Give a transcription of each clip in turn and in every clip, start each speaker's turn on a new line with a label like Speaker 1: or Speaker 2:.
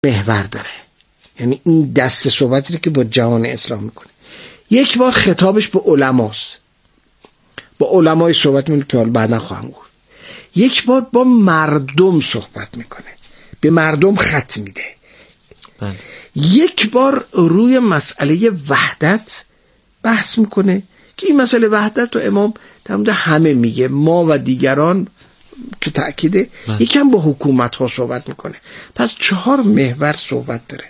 Speaker 1: محور داره، یعنی این دست صحبتی که با جهان اسلام میکنه. یک بار خطابش به علماست، با علمای صحبت میکنه که حالا بعدا خواهم گفت. یک بار با مردم صحبت میکنه، به مردم خط میده. یک بار روی مسئله وحدت بحث میکنه که این مسئله وحدت رو امام در مورد همه میگه، ما و دیگران که تأکیده. یکم با حکومت ها صحبت میکنه. پس 4 محور صحبت داره.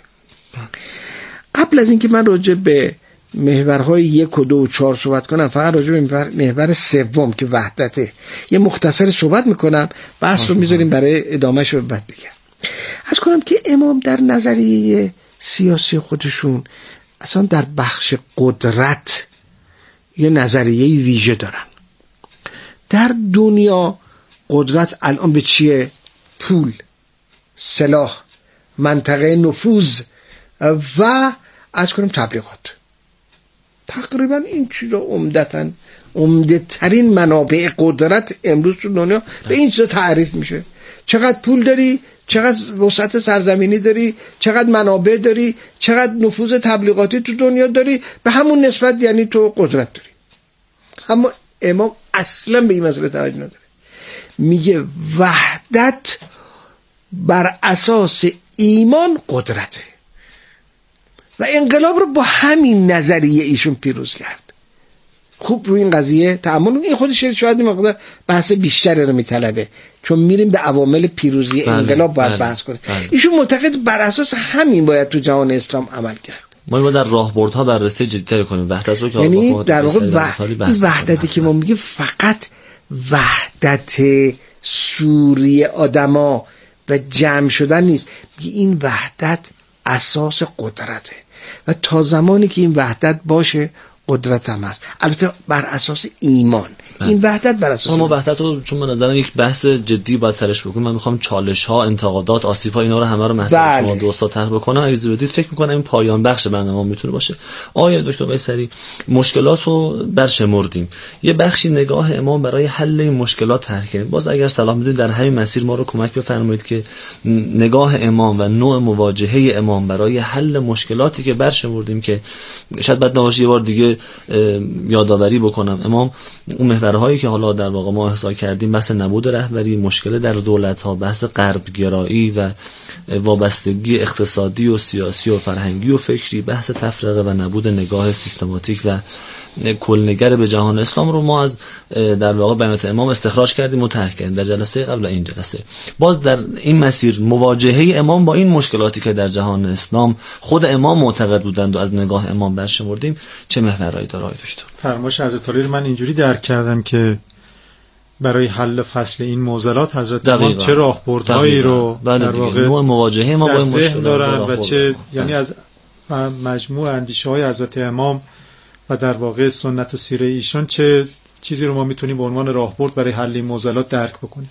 Speaker 1: قبل از اینکه من راجع به محورهای 1 و 2 و 4 صحبت کنم، فقط راجع به محور 3 که وحدته یه مختصر صحبت میکنم، بحث رو میذاریم برای ادامهش رو بعد دیگه. از کنم که امام در نظریه سیاسی خودشون اصلا در بخش قدرت یه نظریه ویژه دارن. در دنیا قدرت الان به چیه؟ پول، سلاح، منطقه نفوذ و از کنم تبلیغات. تقریبا این چیزا عمده ترین منابع قدرت امروز تو دنیا به این چیزا تعریف میشه. چقدر پول داری، چقدر وسعت سرزمینی داری، چقدر منابع داری، چقدر نفوذ تبلیغاتی تو دنیا داری، به همون نسبت یعنی تو قدرت داری. اما امام اصلا به این مسئله توجه نداره. میگه وحدت بر اساس ایمان قدرته و انقلاب رو با همین نظریه ایشون پیروز کرد. خوب روی این قضیه تأمل، این خودش شاید این مقدار بحث بیشتری رو میطلبه، چون میریم به عوامل پیروزی انقلاب باید بحث کنیم. ایشون معتقد بر اساس همین باید تو جهان اسلام عمل کرد.
Speaker 2: ما باید در راهبردها بررسی جدی‌تری کنیم وحدت رو، که
Speaker 1: یعنی در واقع این وحدتی که ما میگیم فقط وحدت سوری آدما و جمع شدن نیست. این وحدت اساس قدرته و تا زمانی که این وحدت باشه قدرت هم هست، البته بر اساس ایمان. این وحدت بر اساس
Speaker 2: ما وحدت رو چون به نظرم یک بحث جدی باید سرش بکنیم. من میخوام چالش ها، انتقادات، آسیب ها، اینا رو همه رو مثلا شما دوستا طرح بکنم. اگه زودید فکر میکنم این پایان بخش برنامه میتونه باشه. آیا دکتر قیصری مشکلات رو برشمردیم، یه بخشی نگاه امام برای حل این مشکلات طرح کردیم. باز اگر صلاح میدونید در همین مسیر ما رو کمک بفرمایید که نگاه امام و نوع مواجهه امام برای حل مشکلاتی که برشمردیم، که شاید بعد نباشه یه بار دیگه یادآوری بکنم. امام اون محورهایی که حالا در واقع ما احصا کردیم، بحث نبود رهبری، مشکل در دولت‌ها، بحث غربگرایی و وابستگی اقتصادی و سیاسی و فرهنگی و فکری، بحث تفرقه و نبود نگاه سیستماتیک و کلنگر به جهان اسلام رو ما از در واقع بیانات امام استخراج کردیم و طرح کردیم در جلسه قبل این جلسه. باز در این مسیر مواجهه امام با این مشکلاتی که در جهان اسلام خود امام معتقد بودند و از نگاه امام برشمردیم، چه محورایی داره آقای دکتر؟
Speaker 3: فرمایش حضرت علی رو من اینجوری درک کردم که برای حل فصل این معضلات حضرت امام چه راهبردهایی رو در واقع
Speaker 2: نوع مواجهه ما با این مشکلات
Speaker 3: دارن و چه یعنی از مجموع اندیشه‌های حضرت امام و در واقع سنت و سیره ایشان چه چیزی رو ما میتونیم به عنوان راهبرد برای حل این معضلات درک بکنیم.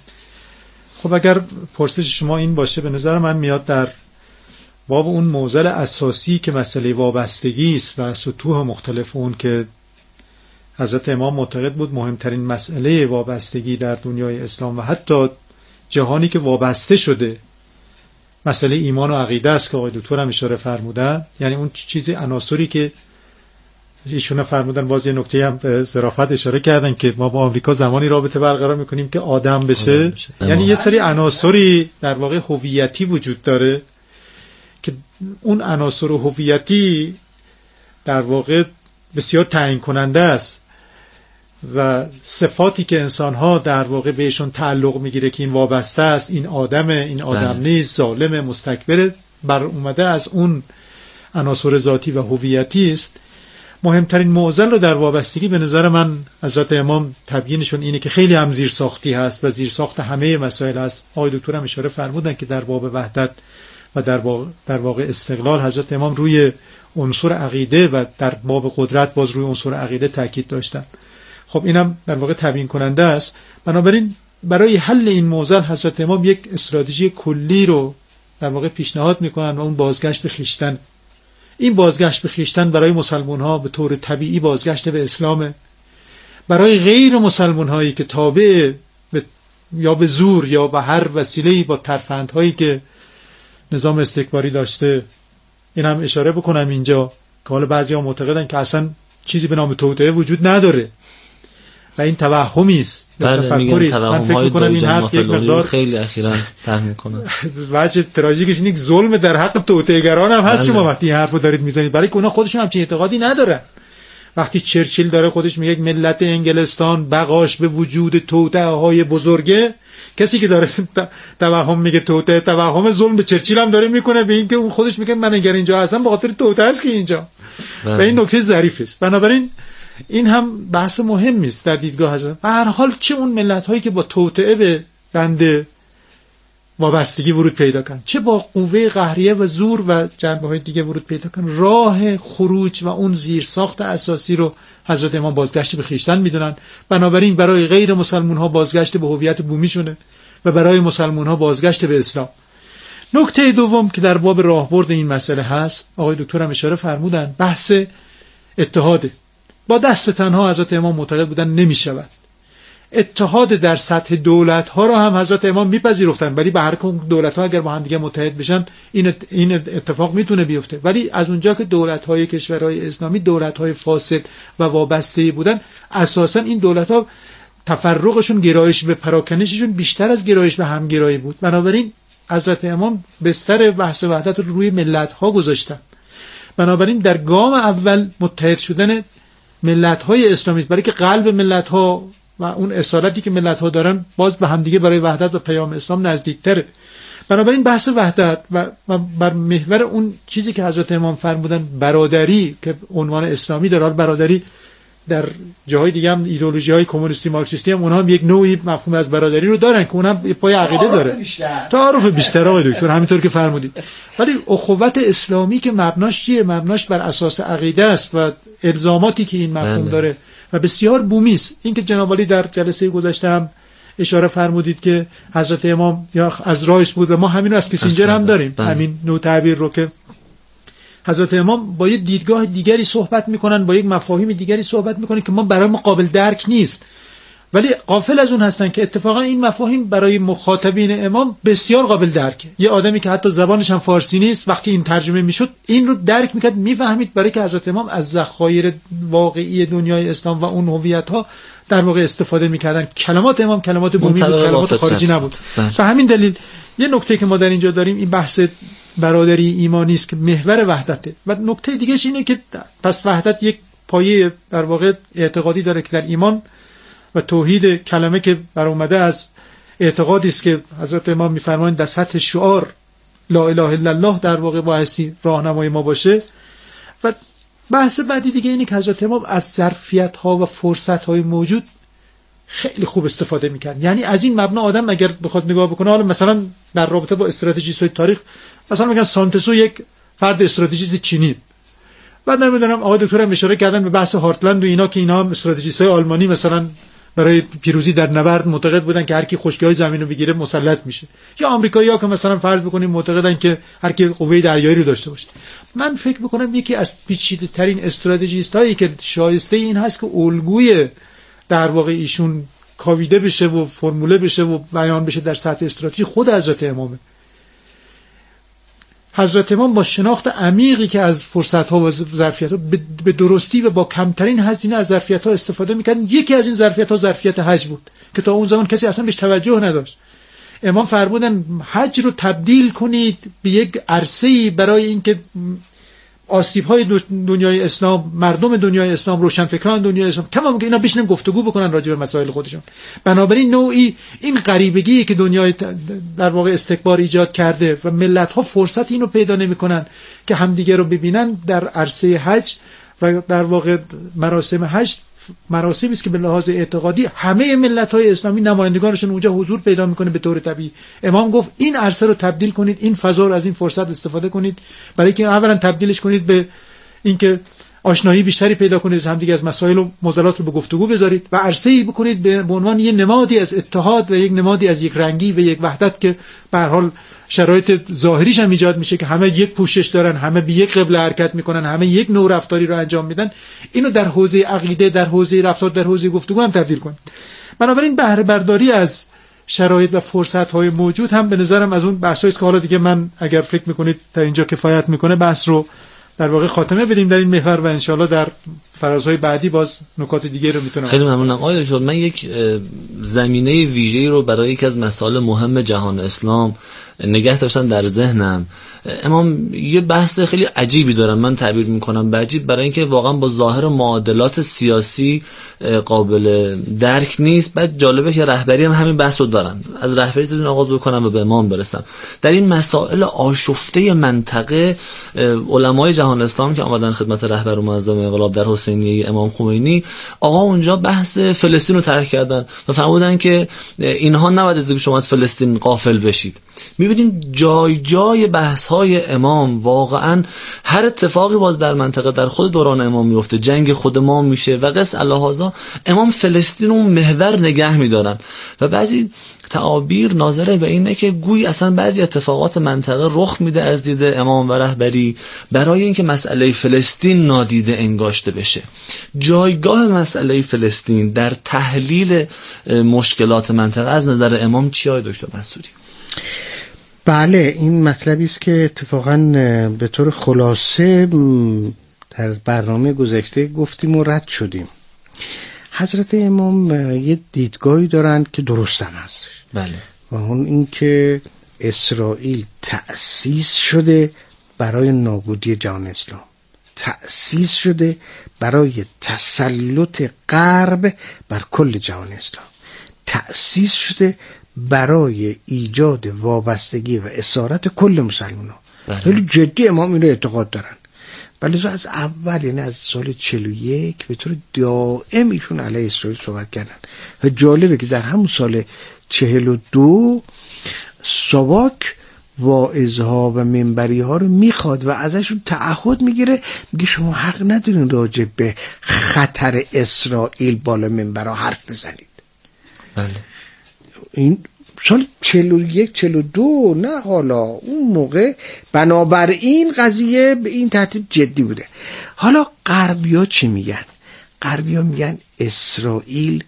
Speaker 3: خب اگر پرسش شما این باشه، به نظر من میاد در باب اون معضل اساسی که مسئله وابستگی است و سطوح مختلف اون که حضرت امام معتقد بود مهمترین مسئله وابستگی در دنیای اسلام و حتی جهانی که وابسته شده مسئله ایمان و عقیده است که آقای دکتر هم اشاره فرمودن. یعنی اون چیزی عناصری که ایشون فرمودن، باز یه نکته هم به ظرافت اشاره کردن که ما با آمریکا زمانی رابطه برقرار میکنیم که آدم بشه. یعنی یه سری عناصری در واقع هویتی وجود داره که اون عناصر هویتی در واقع بسیار تعیین کننده است و صفاتی که انسان‌ها در واقع بهشون تعلق میگیره که این وابسته است، این آدمه، این آدم نیست، ظالم، مستکبر، بر اومده از اون عناصر ذاتی و هویتی است. مهمترین معضل رو در وابستگی به نظر من حضرت امام تبیینشون اینه که خیلی هم زیرساختی هست و زیرساخت همه مسائل هست. آقای دکتر هم اشاره فرمودن که در باب وحدت و در واقع استقلال حضرت امام روی عنصر عقیده و در باب قدرت باز روی عنصر عقیده تاکید داشتن. خب اینم در واقع تبیین کننده است. بنابراین برای حل این معضل حضرت امام یک استراتژی کلی رو در واقع پیشنهاد میکنن و اون بازگشت به خویشتن. این بازگشت به خویشتن برای مسلمان ها به طور طبیعی بازگشت به اسلامه. برای غیر مسلمان هایی که تابع یا به زور یا به هر وسیله‌ای با ترفندهایی که نظام استکباری داشته. این هم اشاره بکنم اینجا که حالا بعضی‌ها معتقدن که اصلا چیزی به نام توطئه وجود نداره و این توهمی است یا تفکری است. من فکر می‌کنم این حرف یک مقدار
Speaker 2: خیلی اخیراً فهم می‌کنم.
Speaker 3: وجه تراژیکش اینه که ظلم در حق توطئه‌گران هم هست. شما وقتی این حرفو دارید میزنید برای که اونا خودشون همچین اعتقادی ندارن. وقتی چرچیل داره خودش میگه ملت انگلستان بقاش به وجود توطئه‌های بزرگه، کسی که داره توهم میگه توطئه، توهم ظلم به چرچیل هم داره میکنه به این که اون خودش میگه من اگر اینجا هستم به خاطر توطئه است که اینجا. و این نکته ظریفی است. بنابراین این هم بحث مهمی است در دیدگاه حضرت. به هر حال چه اون ملت هایی که با توطئه به بند وابستگی ورود پیدا کردن، چه با قوه قهریه و زور و جنبه‌های دیگه ورود پیدا کردن، راه خروج و اون زیرساخت اساسی رو حضرت امام بازگشت به خویشتن میدونن. بنابراین برای غیر مسلمان ها بازگشت به هویت بومیشونه و برای مسلمان ها بازگشت به اسلام. نکته دوم که در باب راهبرد این مسئله هست، آقای دکتر هم اشاره فرمودن، بحث اتحاد. با دست تنها حضرت امام معتقد بودن نمیشود. اتحاد در سطح دولت ها را هم حضرت امام میپذیرفتن، ولی به هر کدوم دولت ها اگر با هم دیگه متحد بشن این اتفاق میتونه بیفته. ولی از اونجا که دولت های کشورهای اسلامی دولت های فاسد و وابسته بودن، اساسا این دولت ها تفرقشون، گرایش به پراکنششون بیشتر از گرایش به همگرایی بود. بنابراین حضرت امام بستر بحث وحدت رو روی ملت ها گذاشتن. بنابراین در گام اول متحد شدن ملت های اسلامی، برای که قلب ملت ها و اون اصالتی که ملت ها دارن باز به همدیگه برای وحدت و پیام اسلام نزدیکتره. بنابراین بحث وحدت و بر محور اون چیزی که حضرت امام فرمودن برادری که عنوان اسلامی داره، برادری در جاهای دیگه هم ایدئولوژی های کمونیستی مارکسیستی هم اونها هم یک نوعی مفهوم از برادری رو دارن که اونها پای عقیده داره، تعارف بیشتر آقای دکتر همینطور که فرمودید. ولی اخوت اسلامی که مبناش چیه؟ مبناش بر اساس عقیده است و الزاماتی که این مفهوم داره و بسیار بومی است. این که جناب عالی در جلسه گذشته هم اشاره فرمودید که حضرت امام یا از رایس بود و ما همین رو از کیسینجر هم داریم، همین نوع تعبیر رو که حضرت امام با یک دیدگاه دیگری صحبت میکنن، با یک مفاهیم دیگری صحبت میکنن که ما برای ما قابل درک نیست، ولی غافل از اون هستن که اتفاقا این مفاهیم برای مخاطبین امام بسیار قابل درکه. یه آدمی که حتی زبانش هم فارسی نیست وقتی این ترجمه میشد این رو درک میکرد، میفهمید، برای که حضرت امام از ذخایر واقعی دنیای اسلام و اون هویت‌ها در واقع استفاده میکردن. کلمات امام کلمات بومی بود، کلمات خارجی نبود. به همین دلیل یه نکته که ما در اینجا داریم این بحث برادری ایمانی است که محور وحدته. و نکته دیگه‌ش اینه که پس وحدت یک پایه در واقع اعتقادی داره که در ایمان و توحید کلمه که بر اومده از اعتقادی است که حضرت امام می‌فرمایند در سطح شعار لا اله الا الله در واقع بایستی راهنمای ما باشه. و بحث بعدی دیگه اینه که حضرت امام از ظرفیت‌ها و فرصت‌های موجود خیلی خوب استفاده می‌کرد. یعنی از این مبنا آدم اگر بخواد نگاه بکنه، حالا مثلا در رابطه با استراتژیست‌های تاریخ مثلا میگن سانتسو یک فرد استراتژیست چینی، بعد نمیدونم آقای دکتر هم اشاره کردن به بحث هارتلند و اینا که اینا هم استراتژیست‌های آلمانی مثلا برای پیروزی در نبرد معتقد بودن که هر کی خشکی‌های زمین رو بگیره مسلط میشه، یا آمریکایی‌ها که مثلا فرض بکنیم معتقدن که هر کی قوه دریایی رو داشته باشه. من فکر می‌کنم یکی از پیچیده‌ترین استراتژیست‌هایی که شایسته این هست که الگوی در واقع ایشون کاویده بشه و فرموله بشه و بیان بشه در سطح استراتژی خود حضرت امامه. حضرت امام با شناخت عمیقی که از فرصت‌ها و ظرفیت‌ها به درستی و با کمترین هزینه از ظرفیت‌ها استفاده می‌کردن. یکی از این ظرفیت‌ها ظرفیت حج بود که تا اون زمان کسی اصلا بهش توجه نداشت. امام فرمودن حج رو تبدیل کنید به یک عرصه‌ای برای اینکه آسیب‌های دنیای اسلام، مردم دنیای اسلام، روشنفکران دنیای اسلام تمام که اینا بشینن گفتگو بکنن راجع به مسائل خودشون. بنابراین نوعی این غریبگی که دنیای در واقع استکبار ایجاد کرده و ملت‌ها فرصت اینو پیدا نمی‌کنن که همدیگه رو ببینن در عرصه حج و در واقع مراسم حج، مراسمی است که به لحاظ اعتقادی همه ملت‌های اسلامی نمایندگانشون اونجا حضور پیدا می‌کنه به طور طبیعی. امام گفت این عرصه رو تبدیل کنید، این فضا رو از این فرصت استفاده کنید برای که اولا تبدیلش کنید به اینکه آشنایی بیشتری پیدا کنید، همدیگه از مسائل و معضلات رو به گفتگو بذارید و عرصه‌ای بکنید به عنوان یک نمادی از اتحاد و یک نمادی از یک رنگی و یک وحدت که به هر حال شرایط ظاهریش هم ایجاد میشه که همه یک پوشش دارن، همه به یک قبله حرکت میکنن، همه یک نوع رفتاری رو انجام میدن. اینو در حوزه عقیده، در حوزه رفتار، در حوزه گفتگو هم تبدیل کنید. بنابراین بهره برداری از شرایط و فرصت‌های موجود هم به نظرم از اون بحثایی که حالا دیگه من اگر فکر می‌کنید تا اینجا کفایت می‌کنه بحث رو در واقع خاتمه بدیم در این محور و انشالله در فرازهای بعدی باز نکات دیگه رو میتونم.
Speaker 2: خیلی ممنونم آقای دکتر. من یک زمینه ویژه‌ای رو برای یکی از مسائل مهم جهان اسلام نگه داشتم در ذهنم. امام یه بحث خیلی عجیبی دارن، من تعبیر میکنم به عجیب برای اینکه واقعا با ظاهر معادلات سیاسی قابل درک نیست. بعد جالبه که رهبری هم همین بحث رو دارن. از رهبری زدون آغاز بکنم و به امام برسم. در این مسائل آشفته منطقه علمای جهان اسلام که آمدن خدمت رهبر معظم انقلاب در حسینیه امام خمینی، آقا اونجا بحث فلسطین رو طرح کردن و فرمودن که اینها نباید از شما از فلسطین غافل بشید. می‌بینیم جای جای بحث‌های امام واقعاً هر اتفاقی باز در منطقه در خود دوران امام میفته، جنگ خود ما میشه و قص الهازا امام فلسطین رو محور نگه می‌دارن و بعضی تعابیر ناظره به اینه که گویی اصلا بعضی اتفاقات منطقه رخ میده از دید امام و رهبری برای اینکه مسئله فلسطین نادیده انگاشته بشه. جایگاه مسئله فلسطین در تحلیل مشکلات منطقه از نظر امام چی آقای دکتر منصوری؟
Speaker 1: بله، این مطلبی است که اتفاقا به طور خلاصه در برنامه گذشته گفتیم و رد شدیم. حضرت امام یه دیدگاهی دارند که درست هم هست.
Speaker 2: بله.
Speaker 1: و اون این که اسرائیل تأسیس شده برای نابودی جهان اسلام، تأسیس شده برای تسلط غرب بر کل جهان اسلام، تأسیس شده برای ایجاد وابستگی و اسارت کل مسلمانان. خیلی جدی امام این رو اعتقاد دارن. ولی از اول، یعنی از سال 41 به طور دائم ایشون علیه اسرائیل صحبت کردن و جالبه که در همون سال 42 ساواک واعظها و منبری ها رو میخواد و ازشون تعهد میگیره، میگه شما حق ندارین راجع به خطر اسرائیل بالا منبرها حرف بزنید.
Speaker 2: بله.
Speaker 1: این سال 41 42 نه، حالا اون موقع بنابراین قضیه به این ترتیب جدی بوده. حالا غربیا چی میگن؟ غربیا میگن اسرائیل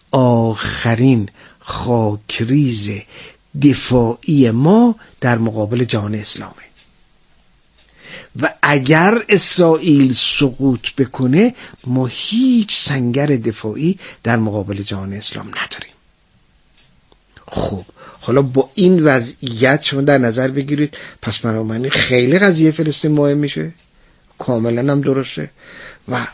Speaker 1: آخرین خاکریز دفاعی ما در مقابل جهان اسلامه و اگر اسرائیل سقوط بکنه ما هیچ سنگر دفاعی در مقابل جهان اسلام نداریم. خب حالا با این وضعیت شما در نظر بگیرید، پس بنابراین خیلی قضیه فلسطین مهم میشه، کاملا هم درسته. و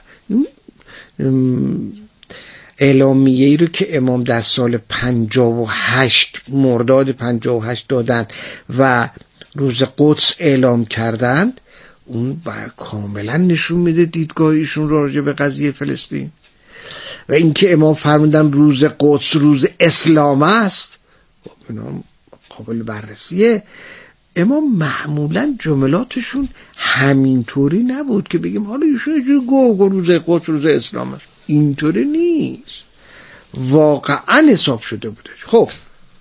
Speaker 1: اعلامیه ای رو که امام در سال 58 مرداد 58 دادن و روز قدس اعلام کردند، اون کاملا نشون میده دیدگاه ایشون راجع به قضیه فلسطین. و اینکه امام فرمودن روز قدس روز اسلام است، اینا قابل بررسیه. امام معمولا جملاتشون همینطوری نبود که بگیم حالا ایشون گو روز قدس روز اسلام است. اینطوری نیست، واقعا حساب شده بوده. خب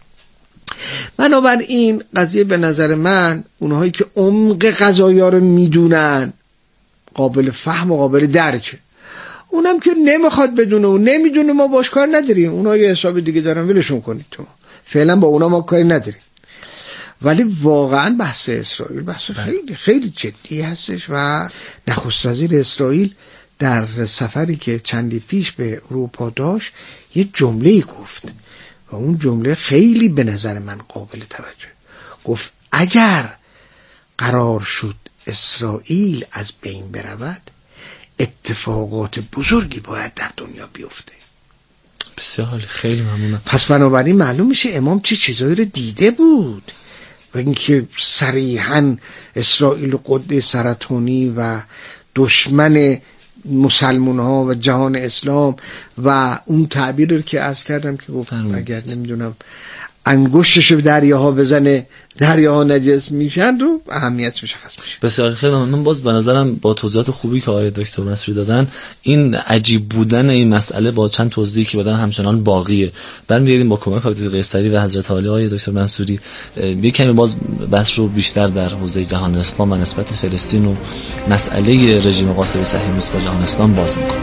Speaker 1: بنابراین قضیه به نظر من اونهایی که عمق قضایا رو میدونن قابل فهم و قابل درکه. اونم که نمیخواد بدونه و نمیدونه ما باش کار نداریم، اونها یه حساب دیگه دارن، ولشون کنید، تو فعلا با اونا ما کاری نداریم. ولی واقعا بحث اسرائیل بحث خیلی خیلی جدی هستش و نخست وزیر اسرائیل در سفری که چندی پیش به اروپا داشت یه جمله‌ای گفت و اون جمله خیلی به نظر من قابل توجه. گفت اگر قرار شد اسرائیل از بین برود اتفاقات بزرگی باید در دنیا بیفته.
Speaker 2: بسیار خیلی ممنونم.
Speaker 1: پس بنابراین معلوم میشه امام چه چیزایی رو دیده بود و اینکه صریحاً اسرائیل و قده سرطانی و دشمن مسلمان ها و جهان اسلام و اون تعبیر رو که عرض کردم که گفت اگر نمیدونم انگشتش به دریاها بزنه دریاها نجس میشن رو اهمیت مشخص میشه.
Speaker 2: بسیار خیلی من باز به نظرم با توضیحات خوبی که آقای دکتر منصوری دادن این عجیب بودن این مسئله با چند توضیحی که دادن همچنان باقیه. برمیگردیم با کمک آقای قیصری و حضرت عالی آقای دکتر منصوری یک کمی باز بحث رو بیشتر در حوزه جهان اسلام و نسبت فلسطین و مسئله رژیم غاصب صهیونیسم با جهان اسلام باز میکنیم.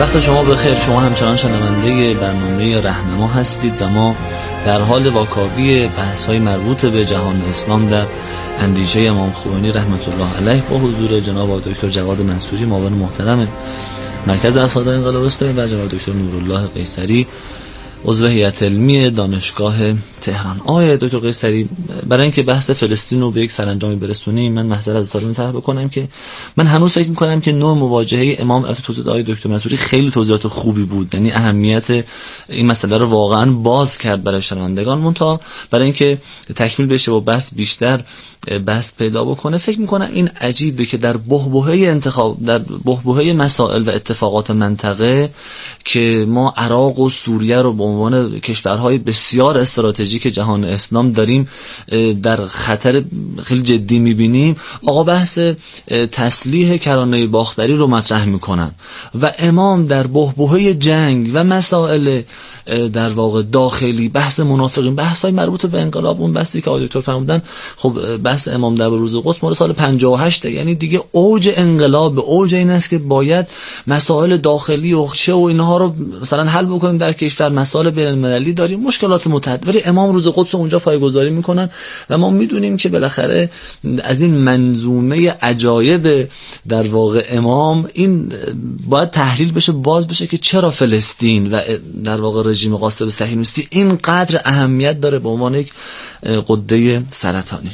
Speaker 2: وقت شما بخیر. شما همچنان شنونده برنامه رهنما هستید و ما در حال واکاوی بحث‌های مربوط به جهان اسلام در اندیشه امام خمینی رحمت الله علیه با حضور جناب دکتر جواد منصوری معاون محترم مرکز ارشاد انقلاب اسلامی و جناب دکتر نورالله قیصری عضو هیئت علمی دانشگاه تهران. آقای دکتر قیصری، برای اینکه بحث فلسطین رو به یک سرانجامی برسونیم من محضر از سوال مطرح بکنم که من هنوز فکر می‌کنم که نوع مواجهه امام البته توضیحات آقای دکتر منصوری خیلی توضیحات خوبی بود، یعنی اهمیت این مسئله رو واقعا باز کرد برای شنوندگان. منتها برای اینکه تکمیل بشه و بحث بیشتر بحث پیدا بکنه فکر می‌کنم این عجیبه که در بحبوحه مسائل و اتفاقات منطقه که ما عراق و سوریه رو به عنوان کشورهای بسیار استراتژیک جهان اسلام داریم در خطر خیلی جدی می‌بینیم، آقا بحث تسلیح کرانه باختری رو مطرح می‌کنن و امام در بحبوحه جنگ و مسائل در واقع داخلی، بحث منافقین، بحث‌های مربوط به انقلاب، اون بحثی که آقای دکتر فرمودن، خب بحث امام در روز قدس مال سال 58، یعنی دیگه اوج انقلاب، اوج این است که باید مسائل داخلی و چه و اینها رو مثلا حل بکنیم در کشور. مسائل بین المللی داریم، مشکلات متعدد، ولی امام روز قدس اونجا پایه‌گذاری میکنن و ما میدونیم که بالاخره از این منظومه عجایب در واقع امام این باید تحلیل بشه، باز بشه که چرا فلسطین و در واقع رژیم غاصب صهیونیستی اینقدر اهمیت داره به عنوان یک غده سرطانی.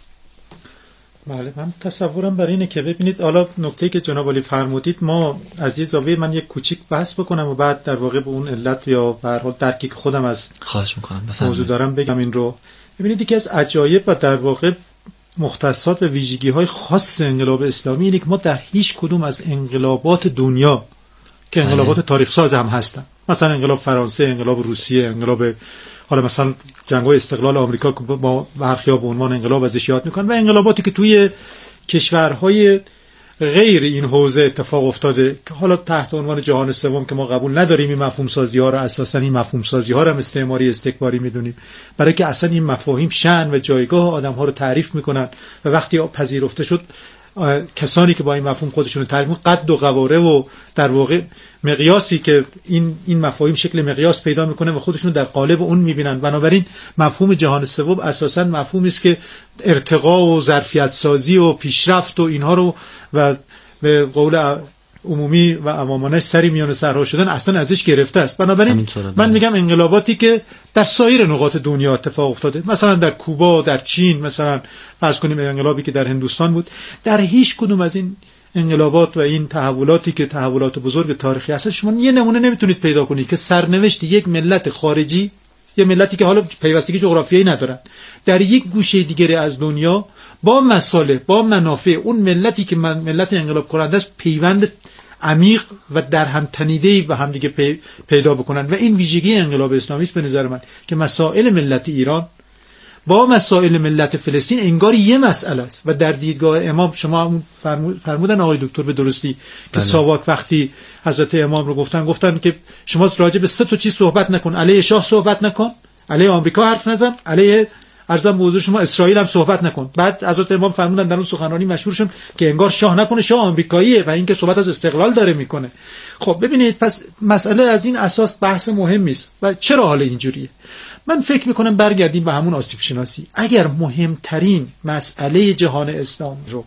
Speaker 3: بله، من تصورم بر اینه که ببینید، حالا نکته‌ای که جناب علی فرمودید ما از یه زاویه من یک کوچیک بحث بکنم و بعد در واقع به اون علت یا به هر حال درکی که خودم از
Speaker 2: خواهش می‌کنم
Speaker 3: موضوع دارم بگم این رو. ببینید یکی از عجایب و در واقع مختصات و ویژگی‌های خاص انقلاب اسلامی اینه که ما در هیچ کدوم از انقلابات دنیا که انقلابات تاریخ ساز هم هستن، مثلا انقلاب فرانسه، انقلاب روسیه، انقلاب حالا مثلا جنگ‌های استقلال آمریکا که با برخی‌ها به عنوان انقلاب ازش یاد می‌کنن و انقلاباتی که توی کشورهای غیر این حوزه اتفاق افتاده که حالا تحت عنوان جهان سوم که ما قبول نداریم این مفهوم سازی‌ها رو، اساساً این مفهوم سازی‌ها رو هم استعماری استکباری می‌دونیم، برای که اصلا این مفاهیم شأن و جایگاه آدم‌ها رو تعریف می‌کنن و وقتی پذیرفته شد کسانی که با این مفهوم خودشون رو تعریف می‌کنن قد و قواره و در واقع مقیاسی که این مفاهیم شکل مقیاس پیدا میکنه و خودشون در قالب اون میبینن. بنابراین مفهوم جهان سوم اساساً مفهومی است که ارتقا و ظرفیت سازی و پیشرفت و اینها رو و به قول عمومی و عوامانه سری میان سرها شدن اصلا ازش گرفته است. بنابراین من میگم انقلاباتی که در سایر نقاط دنیا اتفاق افتاده، مثلا در کوبا، در چین، مثلا فرض کنیم انقلابی که در هندوستان بود، در هیچ کدوم از این انقلابات و این تحولاتی که تحولات بزرگ تاریخی هست شما یه نمونه نمیتونید پیدا کنید که سرنوشت یک ملت خارجی، یه ملتی که حالا پیوستگی جغرافیایی ندارن، در یک گوشه دیگری از دنیا با مصالح، با منافع اون ملتی که ملت انقلاب کننده است پیوند عمیق و در هم تنیده‌ای به هم دیگه پیدا بکنن. و این ویژگی انقلاب اسلامی است به نظر من که مسائل ملت ایران با مسائل ملت فلسطین انگار یه مسئله است و در دیدگاه امام شما فرمودن آقای دکتر به درستی که ساواک وقتی حضرت امام رو گفتن که شما راجع به 3 تا چیز صحبت نکن، علیه شاه صحبت نکن، علیه آمریکا حرف نزن، علیه ارزم به حضور شما اسرائیل هم صحبت نکن. بعد حضرت امام فرمودن در اون سخنرانی مشهورشون که انگار شاه نکنه، شاه آمریکاییه و اینکه صحبت از استقلال داره میکنه. خب ببینید پس مسئله از این اساس بحث مهمی است و چرا حال اینجوریه. من فکر میکنم برگردیم به همون آسیب شناسی. اگر مهمترین مسئله جهان اسلام رو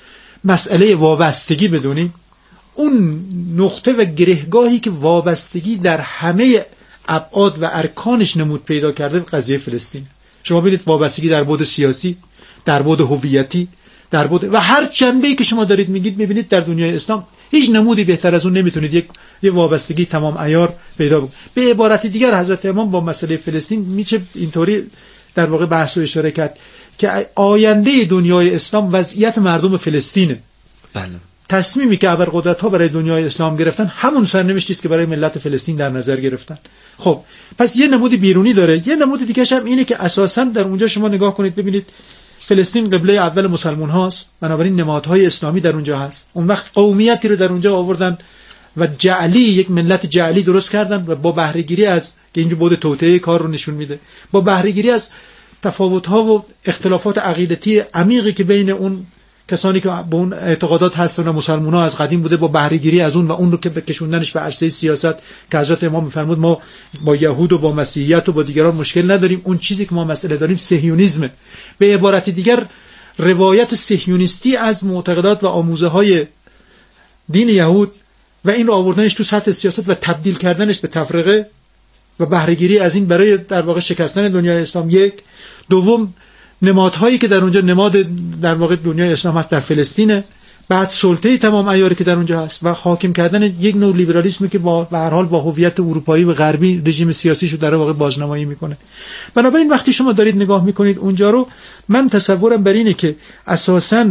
Speaker 3: مسئله وابستگی بدونیم، اون نقطه و گرهگاهی که وابستگی در همه ابعاد و ارکانش نمود پیدا کرده قضیه فلسطین. شما ببینید وابستگی در بعد سیاسی، در بعد هویتی، در بعد و هر جنبه‌ای که شما دارید میگید میبینید در دنیای اسلام هیچ نمودی بهتر از اون نمیتونید یه وابستگی تمام عیار پیدا کنید. به عبارت دیگر حضرت امام با مسئله فلسطین میشه اینطوری در واقع بحث و اشاره کرد که آینده دنیای اسلام وضعیت مردم فلسطینه.
Speaker 2: بله.
Speaker 3: تصمیمی که ابرقدرت‌ها برای دنیای اسلام گرفتن همون سرنوشتی است که برای ملت فلسطین در نظر گرفتن. خب پس یه نمود بیرونی داره، یه نمود دیگه هم اینه که اساساً در اونجا شما نگاه کنید ببینید فلسطین قبله اول مسلمان هاست، بنابراین نمادهای اسلامی در اونجا هست. اون وقت قومیتی رو در اونجا آوردن و جعلی، یک ملت جعلی درست کردن و با بهره گیری از که اینجا بود توطئه کار رو نشون میده، با بهره گیری از تفاوت‌ها و اختلافات عقیدتی عمیقی که بین اون کسانی که به اون اعتقادات هستن و مسلمان‌ها از قدیم بوده با بهره گیری از اون و اون رو که بکشوندنش به عرصه سیاست که حضرت امام می‌فرمود ما با یهود و با مسیحیت و با دیگران مشکل نداریم، اون چیزی که ما مسئله داریم صهیونیسمه. به عبارت دیگر روایت صهیونیستی از معتقدات و آموزه‌های دین یهود و این رو آوردنش تو سطح سیاست و تبدیل کردنش به تفرقه و بهره گیری از این برای در واقع شکستن دنیای اسلام. یک. دوم نمادهایی که در اونجا نماد در واقع دنیای اسلام هست در فلسطینه، بعد سلطه تمام عیاری که در اونجا هست و حاکم کردن یک نوع لیبرالیسمی که به هر حال با هویت اروپایی و غربی رژیم سیاسیشو در واقع بازنمایی میکنه. بنابراین وقتی شما دارید نگاه میکنید اونجا رو، من تصورم بر اینه که اساساً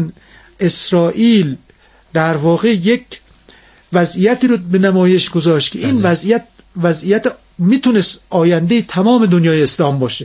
Speaker 3: اسرائیل در واقع یک وضعیتی رو به نمایش گذاشت که این وضعیت میتونست آینده تمام دنیای اسلام باشه.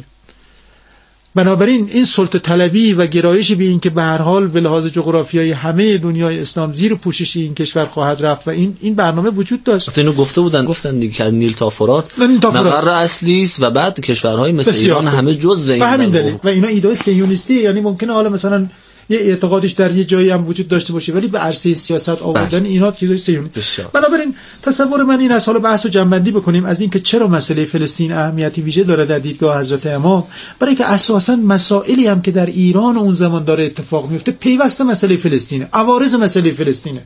Speaker 3: بنابراین این سلطه طلبی و گرایش به این که به هر حال به لحاظ جغرافیایی همه دنیای اسلام زیر پوشش این کشور خواهد رفت و این برنامه وجود داشت.
Speaker 2: اینو گفتن دیگه که نیل تا فرات مقر اصلی است و بعد کشورهای مثل ایران همه جزء این
Speaker 3: همین دلیل و اینا ایده صهیونیستی، یعنی ممکنه حالا مثلا یه اعتقادش در یه جایی هم وجود داشته باشه ولی به عرصه سیاست آوردن اینا چیزای صهیونیستی. بنابراین تصور من این است، حالا بحثو جنبندی بکنیم از این که چرا مسئله فلسطین اهمیتی ویژه داره در دیدگاه حضرت امام، برای که اساسا مسائلی هم که در ایران اون زمان داره اتفاق میفته پیوسته مسئله فلسطینه، عوارض مسئله فلسطینه.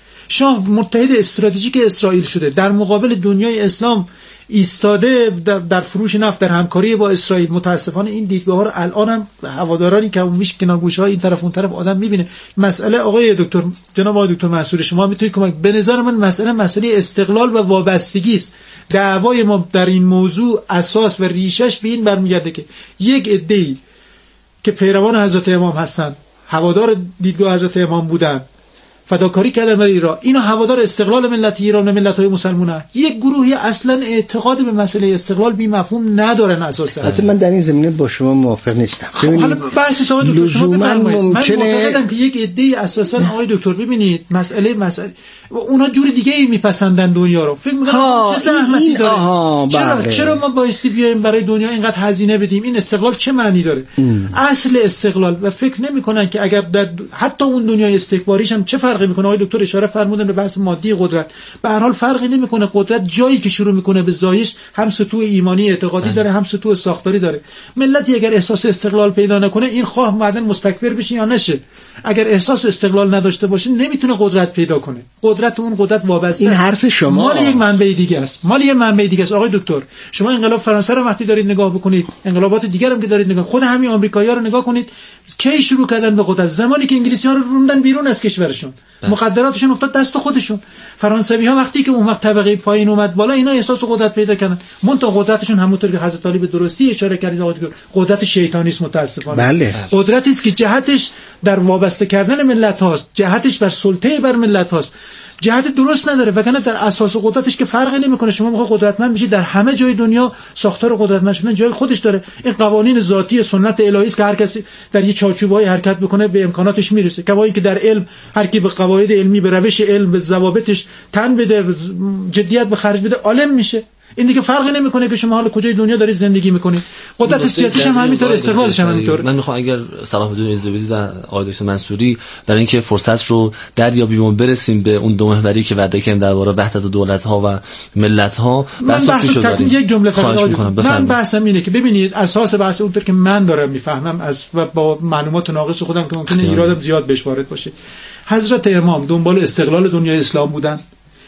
Speaker 3: شاه متحد استراتژیک اسرائیل شده، در مقابل دنیای اسلام ایستاده در فروش نفت، در همکاری با اسرائیل. متاسفانه این دیدگاه ها رو الان هم هوادارانی که میشه کنار گوشه های این طرف اون طرف آدم میبینه. مسئله آقای دکتر، جناب آقای دکتر منصور، شما میتونید کمک، به نظر من مسئله استقلال و وابستگی است. دعوای ما در این موضوع اساس و ریشش به این برمیگرده که یک عده‌ای که پیروان حضرت امام هستند، هوادار دیدگاه حضرت امام بودند، فداکاری کردن برای ایران، اینا هوادار استقلال ملت ایران و ملت‌های مسلمانه. یک گروهی اصلا اعتقاد به مسئله استقلال بی مفهوم ندارن اساسا.
Speaker 1: البته من در این زمینه با شما موافق نیستم.
Speaker 3: حالا بحث شما شما بفرمایید. من معتقدم که یک عده‌ای اساسا آقای دکتر ببینید مسئله اونا جور دیگه ای میپسندن دنیا رو. فکر می‌کنم چه زحمتی داره. چرا ما بایستی بیایم برای دنیا اینقدر هزینه بدیم؟ این استقلال چه معنی داره؟ اصل استقلال و فکر نمی‌کنن که اگر در حتی اون دنیای استکباریش هم چه فرقی میکنه. آقای دکتر اشاره فرمودن به بحث مادی قدرت، به هر حال فرقی نمیکنه. قدرت جایی که شروع میکنه به زایش هم سطوح ایمانی اعتقادی داره، هم سطوح ساختاری داره. ملتی اگر احساس استقلال پیدا نکنه، این خواه بعدن مستکبر بشه یا نشه، اگر احساس استقلال نداشته باشه نمیتونه قدرت پیدا کنه. قدرت اون قدرت وابسته
Speaker 1: این حرف شما
Speaker 3: مال یک منبع دیگه است، آقای دکتر. شما انقلاب فرانسه رو وقتی دارید نگاه بکنید، انقلابات دیگر هم که دارید نگاه، خود همین آمریکایی‌ها رو نگاه کنید، کی شروع کردن به قدرت؟ زمانی که انگلیسی‌ها رو روندن بیرون از کشورشون، مقدراتشون افتاد دست خودشون. فرانسوی‌ها وقتی که اون وقت طبقه پایین اومد بالا، اینا احساس قدرت پیدا کردن. منتها قدرتشون همونطور که حضرت علی به درستی اشاره کردید آقای دکتر، قدرت شیطانی است متأسفانه.
Speaker 1: بله.
Speaker 3: قدرتی است که جهتش در وابسته کردن ملت هاست، جهتش بر سلطه بر ملت هاست، جهت درست نداره. وگرنه در اساس قدرتش که فرقی نمیکنه. شما میخواد قدرتمند بشید، در همه جای دنیا ساختار قدرتمند شدن جای خودش داره. این قوانین ذاتی سنت الهی است که هر کسی در یک چارچوبای حرکت بکنه به امکاناتش میرسه. کما اینکه در علم هر کی به قواعد علمی، به روش علم، به ضوابطش تن بده، جدیت به خرج بده، عالم میشه. این دیگه فرقی نمیکنه که شما حالا کجای دنیا دارید زندگی میکنید. قدرت سیاسیش هم همینطور، استقلالش هم همینطور.
Speaker 2: من میخوام اگر صلاح بدون اجازه بدید آقای دکتر منصوری، برای اینکه فرصت رو دریابیم و برسیم به اون دو محوری که وعده کردیم درباره وحدت دولت‌ها و ملت‌ها،
Speaker 3: بحث یک جمله من بحثم اینه که ببینید اساس بحث اونطور که من دارم میفهمم از و با معلومات ناقص خودم که ممکنه ایرادم زیاد بهش وارد باشه، حضرت امام دنبال استقلال دنیای اسلام بودن،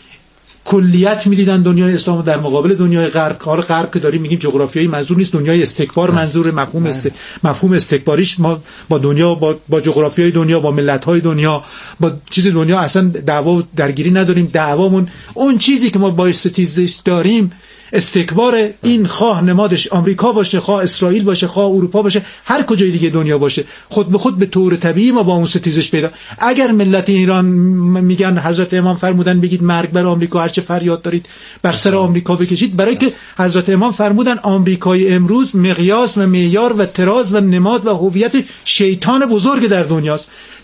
Speaker 3: کلیت میدیدن دنیای اسلام در مقابل دنیای غرب. کار غرب که داریم میگیم جغرافیایی منظور نیست، دنیای استکبار منظور. مفهوم استکباریش ما با دنیا، با جغرافیای دنیا، با ملت‌های دنیا، با چیز دنیا اصلا دعوا درگیری نداریم. دعوامون اون چیزی که ما با استیزش داریم استکبار. این خواه نمادش آمریکا باشه، خواه اسرائیل باشه، خواه اروپا باشه، هر کجای دیگه دنیا باشه، خود به خود به طور طبیعی ما با اون ستیزش پیدا. اگر ملت ایران میگن حضرت امام فرمودن بگید مرگ بر آمریکا، هر چه فریاد دارید بر سر آمریکا بکشید، برای که حضرت امام فرمودن آمریکای امروز مقیاس و معیار و طراز و نماد و هویت شیطان بزرگ در دنیاست.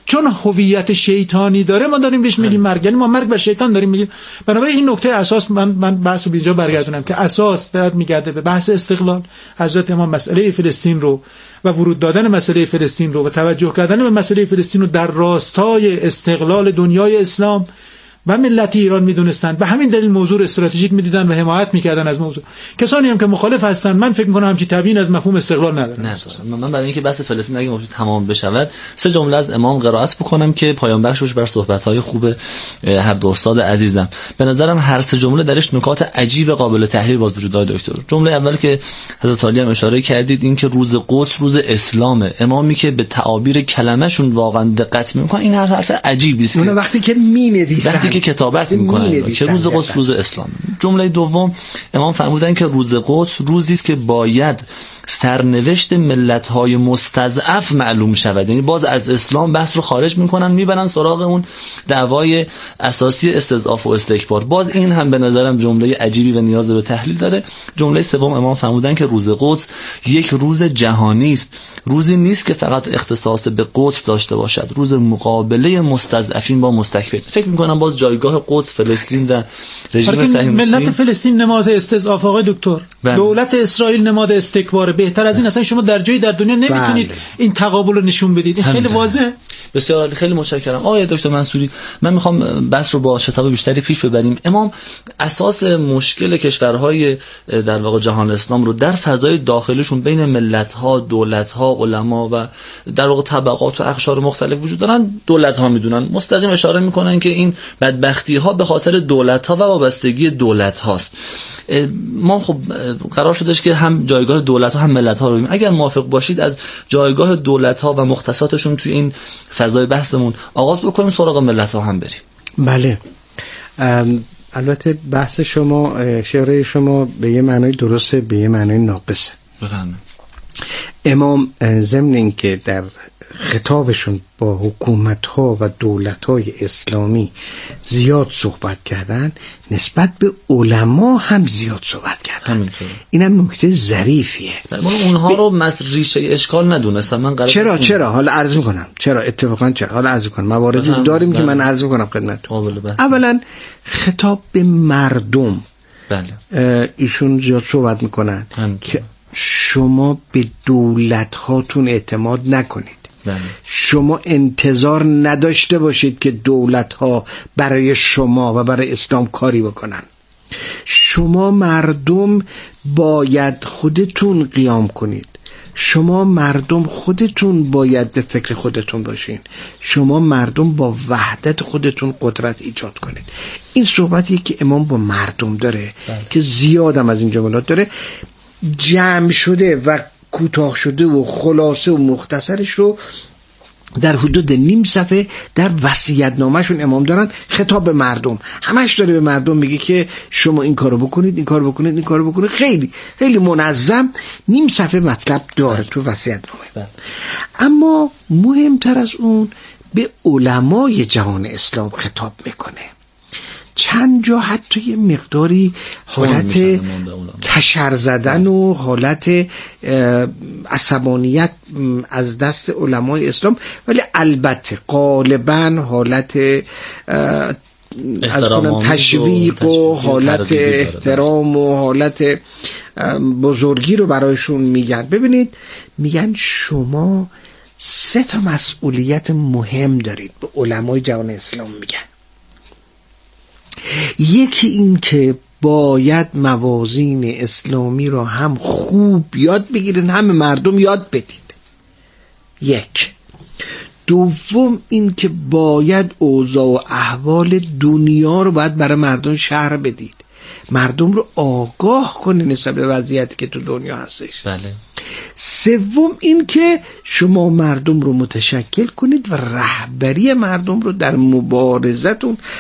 Speaker 3: چون هویت شیطانی داره ما داریم بهش میگیم مرگ، یعنی ما مرگ بر شیطان داریم میگیم. بنابراین این نکته اساس من بحثو به اینجا برگردونم که اساس بعد میگرده به بحث استقلال. حضرت امام مسئله فلسطین رو و ورود دادن مسئله فلسطین رو و توجه کردن به مسئله فلسطین رو در راستای استقلال دنیای اسلام و ملت ایران میدونستن، به همین دلیل موضوع استراتژیک میدیدن و حمایت میکردن از موضوع. کسانی هم که مخالف هستن من فکر میکنم همچین تبیین از مفهوم استقلال ندارن.
Speaker 2: من برای اینکه بحث فلسطین اگه موضوع تمام بشود 3 جمله از امام قرائت بکنم که پایان بخش باشه بر صحبت‌های خوب هر دو استاد عزیزم. به نظرم هر 3 جمله درش نکات عجیب قابل تحلیل باز وجود داره دکتر. جمله اول که حضرت علی هم اشاره کردید این که روز قدس روز اسلامه. امامی که به تعابیر کلمه‌شون واقعا دقت میکنن این حرف عجیبی است.
Speaker 1: اون وقتی که مینویسن
Speaker 2: که کتابت میکنن که روز قدس روز اسلام. جمله دوم امام فرمودن که روز قدس روزی است که باید سرنوشت ملت‌های مستضعف معلوم شود. یعنی باز از اسلام بحث رو خارج میکنن میبرن سراغ اون دعوای اساسی استضعاف و استکبار. باز این هم به نظرم جمله عجیبی و نیاز به تحلیل داره. جمله سوم امام فرمودن که روز قدس یک روز جهانی است. روزی نیست که فقط اختصاص به قدس داشته باشد. روز مقابله مستضعفین با مستکبرین. فکر میکنم باز جایگاه قدس فلسطین در رژیم صهیونیستی،
Speaker 3: ملت فلسطین نماد استضعاف آقای دکتر، دولت اسرائیل نماد استکبار. بهتر از این اصلا شما در جایی در دنیا نمیتونید این تقابل رو نشون بدید. این خیلی واضحه.
Speaker 2: بسیار عالی، خیلی متشکرم آقای دکتر منصوری. من میخوام بحث رو با شتاب بیشتری پیش ببریم. امام اساس مشکل کشورهای در واقع جهان اسلام رو در فضای داخلشون بین ملت‌ها، دولت‌ها، علما و در واقع طبقات و اقشار مختلف وجود دارن. دولت‌ها میدونن، مستقیم اشاره میکنن که این بدبختی‌ها به خاطر دولت‌ها و وابستگی دولت‌هاست. ما خب قرار شدش که هم جایگاه دولت‌ها هم ملت‌ها رو ببینیم. اگر موافق باشید از جایگاه دولت‌ها و مختصاتشون توی این فضای بحثمون آغاز بکنیم، سراغ ملت‌ها هم بریم.
Speaker 1: بله، البته بحث شما، شعره شما به یه معنای درسته، به یه معنای ناقصه.
Speaker 2: بفرمایید.
Speaker 1: امام ضمن اینکه در خطابشون با حکومت‌ها و دولت‌های اسلامی زیاد صحبت کردن، نسبت به علما هم زیاد صحبت کردن. اینم نکته ظریفیه.
Speaker 2: من اونها رو ریشه اشکال ندونستم. من
Speaker 1: چرا حالا عرض می‌کنم. اتفاقا حالا عرض می‌کنم. مواردی داریم که من عرض می‌کنم خدمتتون. اولا خطاب به مردم.
Speaker 2: بله.
Speaker 1: ایشون زیاد صحبت می‌کنن که شما به دولت هاتون اعتماد نکنید.
Speaker 2: بله.
Speaker 1: شما انتظار نداشته باشید که دولت ها برای شما و برای اسلام کاری بکنن. شما مردم باید خودتون قیام کنید. شما مردم خودتون باید به فکر خودتون باشین. شما مردم با وحدت خودتون قدرت ایجاد کنید. این صحبتیه که امام با مردم داره. بله. که زیادم از این جملات داره، جمع شده و کوتاه شده و خلاصه و مختصرش رو در حدود نیم صفحه در وصیت‌نامه‌شون امام دارن. خطاب به مردم، همش داره به مردم میگه که شما این کارو بکنید، این کارو بکنید، این کارو بکنید. خیلی خیلی منظم نیم صفحه مطلب داره تو وصیت‌نامه. اما مهمتر از اون به علمای جهان اسلام خطاب میکنه. چند جا حتی یه مقداری حالت تشر زدن و حالت عصبانیت از دست علمای اسلام، ولی البته غالبا حالت از تشویق و حالت احترام و حالت بزرگی رو برایشون میگن. ببینید میگن شما 3 مسئولیت مهم دارید، به علمای جهان اسلام میگن. یکی این که باید موازین اسلامی را هم خوب یاد بگیرین، هم مردم یاد بدید. 1. دوم این که باید اوضاع و احوال دنیا رو باید برای مردم شرح بدید، مردم رو آگاه کنید نسبت به وضعیتی که تو دنیا هستش.
Speaker 2: بله.
Speaker 1: 3 این که شما مردم رو متشکل کنید و رهبری مردم رو در مبارزتون